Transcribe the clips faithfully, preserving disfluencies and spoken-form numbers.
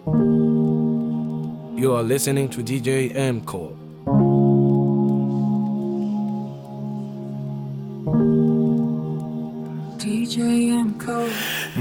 You are listening to دی جی M-Core. دی جی M-Core.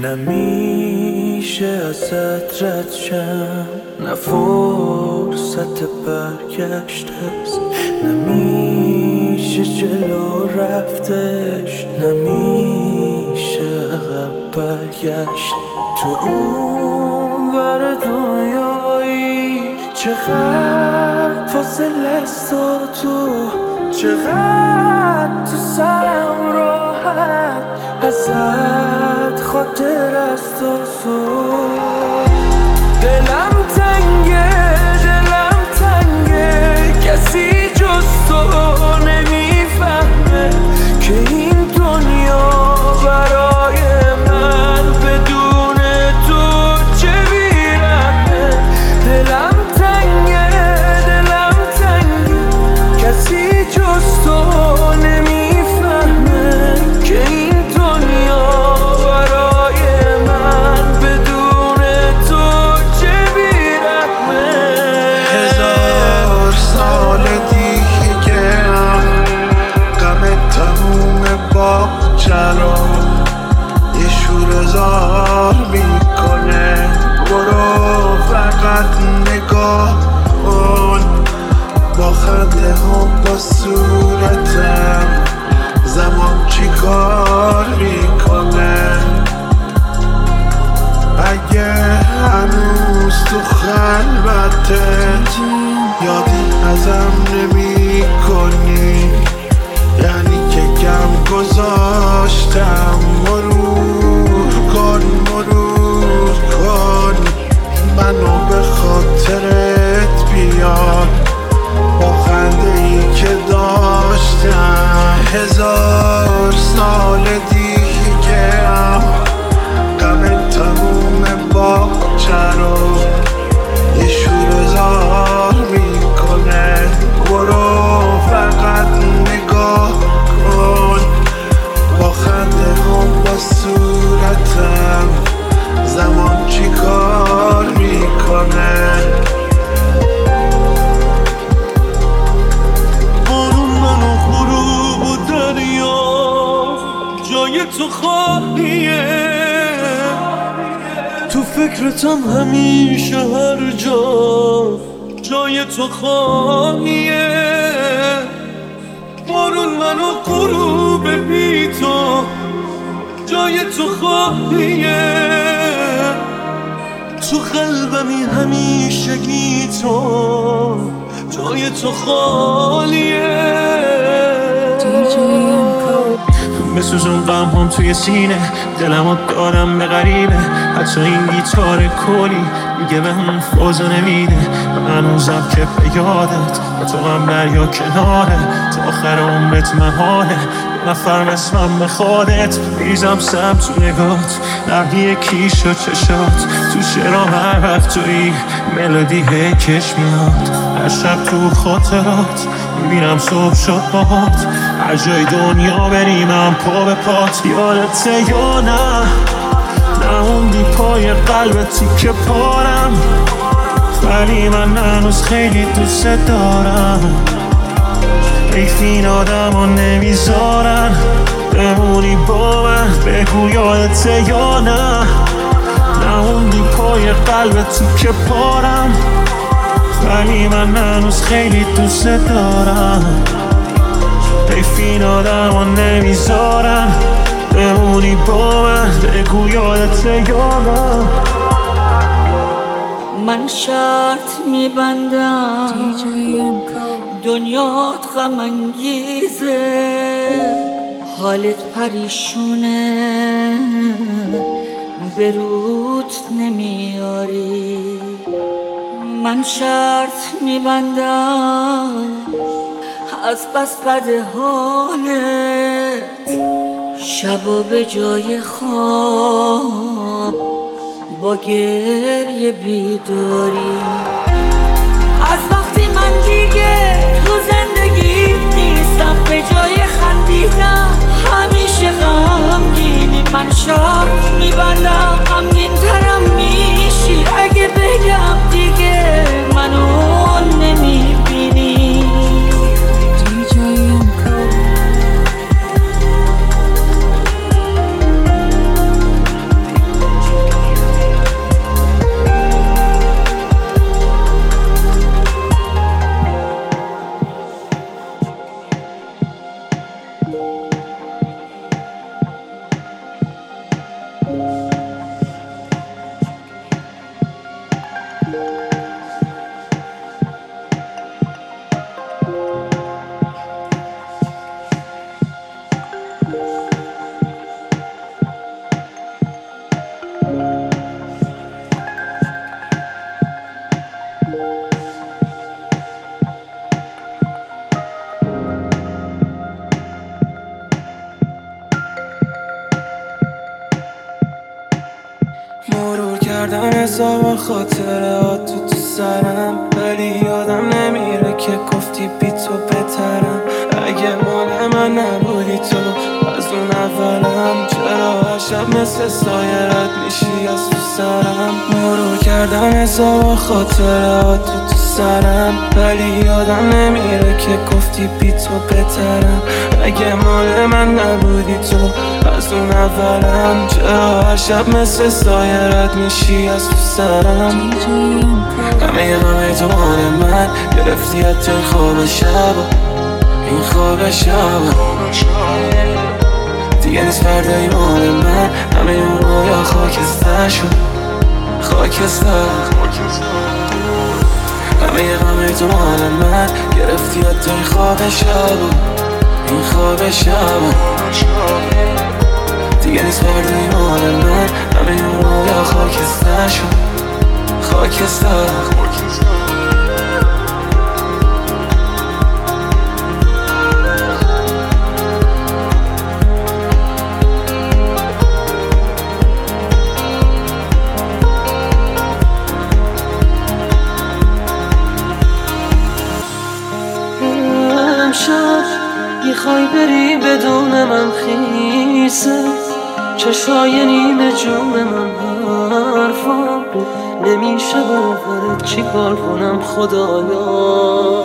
نمیشه ازت رد شم، نه فرصت برگشت هست، نمیشه جلو رفتش، نمیشه عقب برگشت. تو اون ور دنیایی چقدر فاصله است و تو چقدر تو سرم راحت ازت خاطر است و زود. دلم تنگه دلم تنگه کسی جز تو نمیفهمه که این دنیا برای من بدون تو چه بیرمه. دلم تنگه دلم تنگه کسی جز تو نمیفهمه که این دنیا برای من بدون تو چه بیرمه. هزار سال دیگه هم غم تموم با چرا یه شور زار میکنه. برو فقط نگاه کن با خنده هم با صورتم زمان چی کار میکنه. اگه هنوز تو خلوته یادی ازم نمی کنی یعنی که کم گذاشتم. مرور کن مرور کن منو به خاطرت بیار با خنده ای که داشتم. هزار سال دیگه هم غم تموم با چرا یه شور زار میکنه. برو فقط نگاه کن با خنده هم با صورتم زمان چی کار میکنه. بارون منو غروب و دریا جای تو خواهیه. تو فکرتم همیشه هر جا جای تو خواهیه. بارون منو غروب بی تو جای تو خواهیه. تو قلبمی همیشگی تو جای تو خالیه. دی جی M-Core. بسوزون غم هم توی سینه دلمو دارم به غریبه. حتی این گیتار کلی میگه به هم فازو نمیده. هنوزم که به یادت با تو غم دریا کناره تا آخر عمرت محاله یه نفر مثلم به خودت میریزم سم تو نگات نقیه کیش و چشات تو شعرها هر وقت توی ملودی هیکش میاد. هر شب تو خاطرات میبینم صبح شد باهات هر جای دنیا بریم هم پا به پات. یادته یا نه نموندی پای قلبتی که پارم ولی من هنوز خیلی دوست دارم. حیف این آدم ها نمیذارن بمونی با من. بگو یادته یا نه نموندی پای قلبتی که پارم ولی من هنوز خیلی دوست دارم. حیف این آدم ها نمیذارن بمونی با من. بگو یادته یا نه. من شرط میبندم دی جی M-Core. دنیات غم انگیزه حالت پریشونه به روت نمیاری. من شرط میبندم از بس بد حالت شبا به جای خواب با گریه بیداری. از وقتی من دیگه تو زندگی نیستم به جای خندیدم همیشه غمگینی. من شرط میبندم غمگین ترم میشی اگه بگم کردم حساب خاطرات تو تو سرم، ولی یادم نمیره که گفتی بی تو بهترم. اگه مال من نبودی تو از اون اولم، چرا هر شب مثل سایه رد میشی از تو سرم؟ مرور کردم حساب خاطرات تو تو سرم، ولی یادم نمیره که گفتی بی تو بهترم. اگه مال من نبودی تو از اون اولم، چرا هر شب مثل سایه رد میشی از تو سرم؟ همه غمه تو مال من گرفتی حتی این خواب شب، این خواب شب دیگه نیست فردای مال من. همه اون رویا خاکستر شد، خاکستر. همه غمه تو مال من گرفتی حتی این خواب شب، این خواب شب دیگه نیست فردای مال من. همه اون رویا خاکستر شد، خاکستر. امشب میخوای بری بدون من خیسه، چشای نیمه جون من حرفم نمیشه باورت، چی کار کنم خدایا؟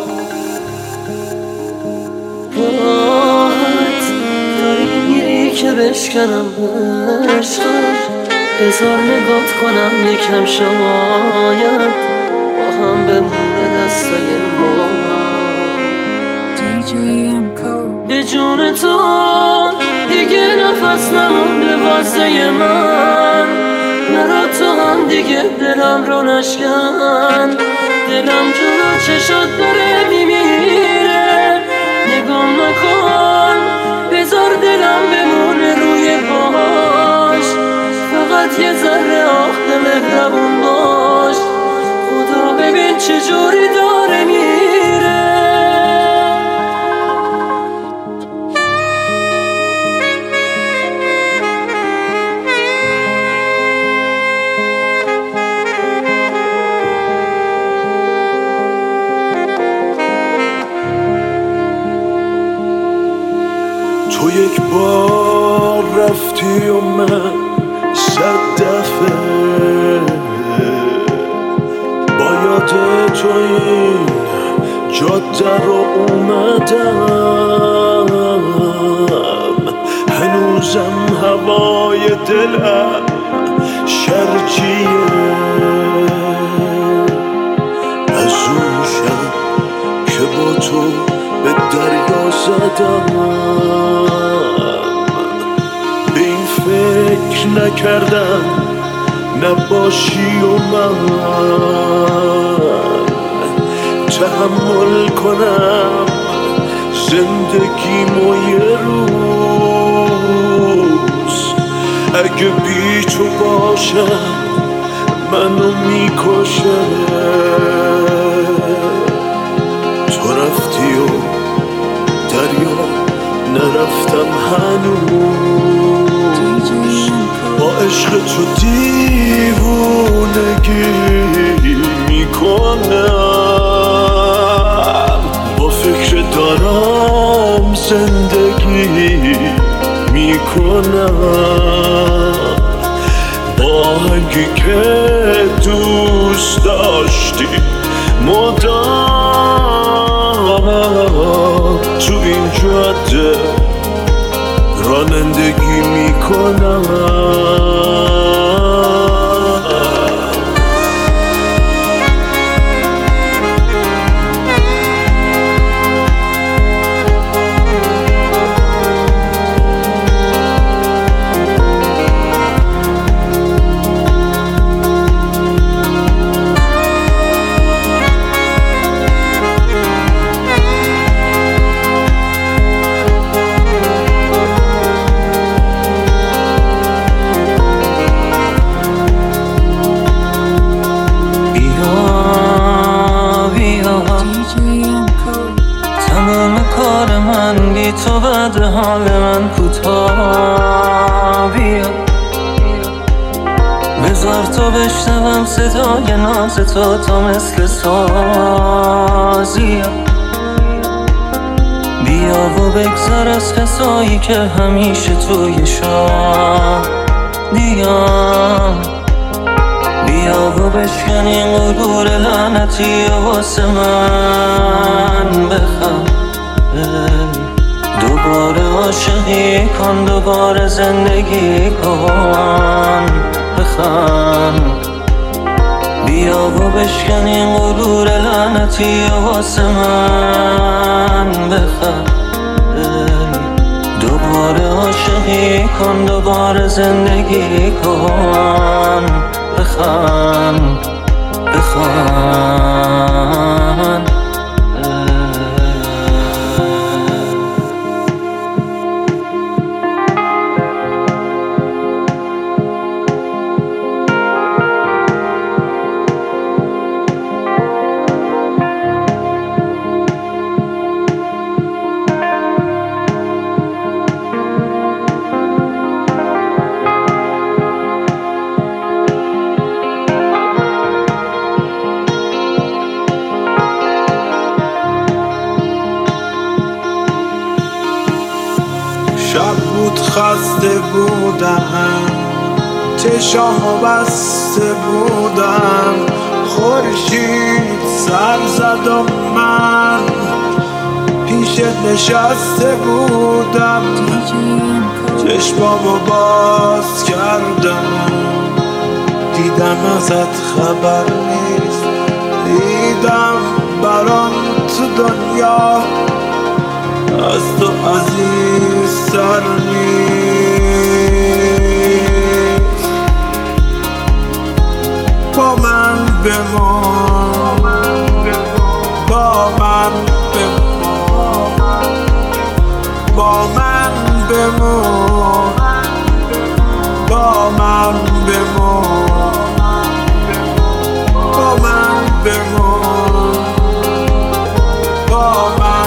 راحت داری میری که بشکنم عشقم، بذار نگات کنم یکم شاید با هم بمونه دستای ما. D J M Code. به جون تو دیگه نفس نمونده واسه من، نرا تو هم دیگه دلم رو نشکن. دلم جلو چشات داره میمیره، نگام نکن بذار دلم بمونه روی پاهاش. فقط یه ذره آخه مهربون باش، خدا ببین چجوری داره میره. تو یک بار رفتی و من صد دفعه با یاد تو این جاده رو اومدم. هنوزم هوای دلم شرجیه از اون شب که با تو به دریا زدم. به این فکر نکردم نباشی و من تحمل کنم زندگیمو یه روز. اگه بی تو باشم منو میکشه، تو رفتی و دریا نرفتم هنوز. با عشق تو دیوونگی میکنم، با فکر دارم زندگی میکنم. با آهنگی که دوست داشتی مدام تو این جاده رانندگی میکنم. بار تا بشنوم صدای ناز تو تا مثل سازی. بیا و بگذر از کسایی که همیشه توی شادیان. بیا و بشکن این غرور لعنتی واسه من بخواه. دوباره عاشقی کن، دوباره زندگی کن بخوان. بیا و بشکن این غرور لعنتی واسه من بخواه. دوباره عاشقی کن، دوباره زندگی کن بخوان بخوان. شب بود خسته بودم، چشامو بسته بودم، خورشید سر زد و من پیشت نشسته بودم. چشمامو باز کردم، دیدم ازت خبر نیست، دیدم برام تو دنیا از تو عزیز سر نیست. با من بمان، با من بمان، با من بمان، با من بمان، با من بمان، با من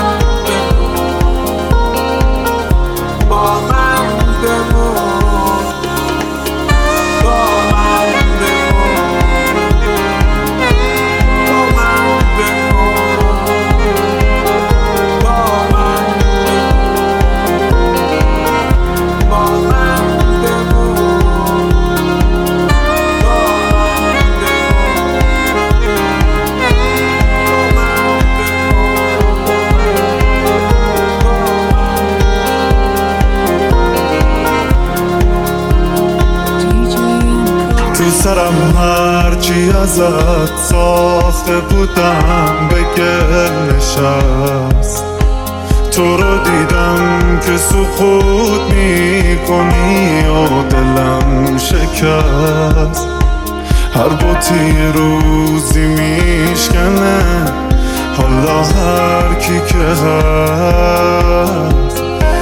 سرم هرچی ازت ساخته بودم به گل نشست. تو رو دیدم که سکوت میکنی و دلم شکست. هر بوتی روزی میشکنه حالا هر کی که هست.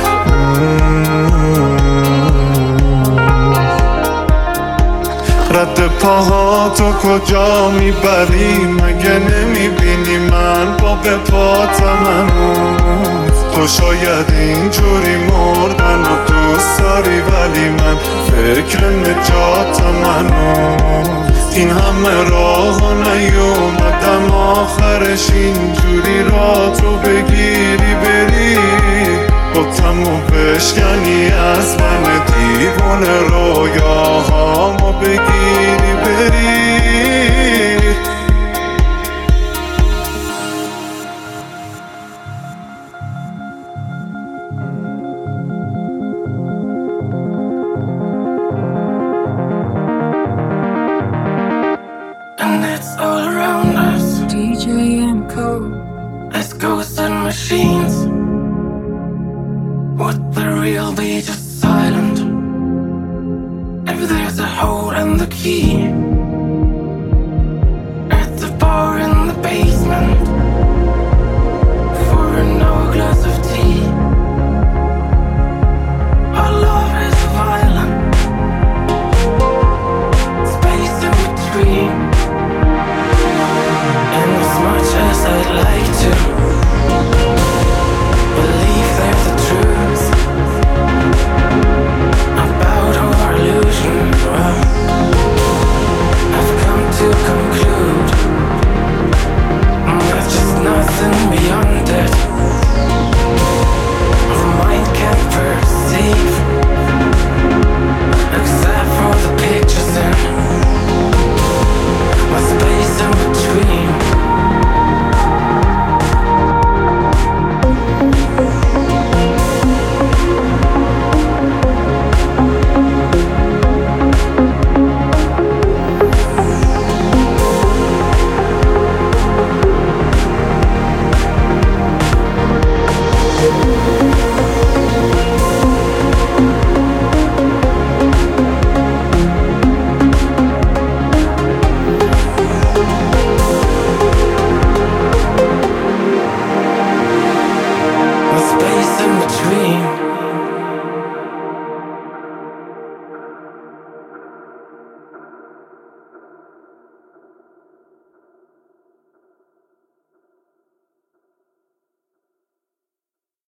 رد پاها تو کجا میبری؟ مگه نمیبینی من با به پاتم هنوز؟ تو شاید اینجوری مردن و دوست داری ولی من فکر نجاتم هنوز. این همه راه نیومدم آخرش اینجوری را تو بگیری بری بطمو بشکنی از من دیوونه رویاهامو بگیری بری. And it's all around us, D J M-Co. as ghosts and machines. What the real be just silent. If there's a hole in the key,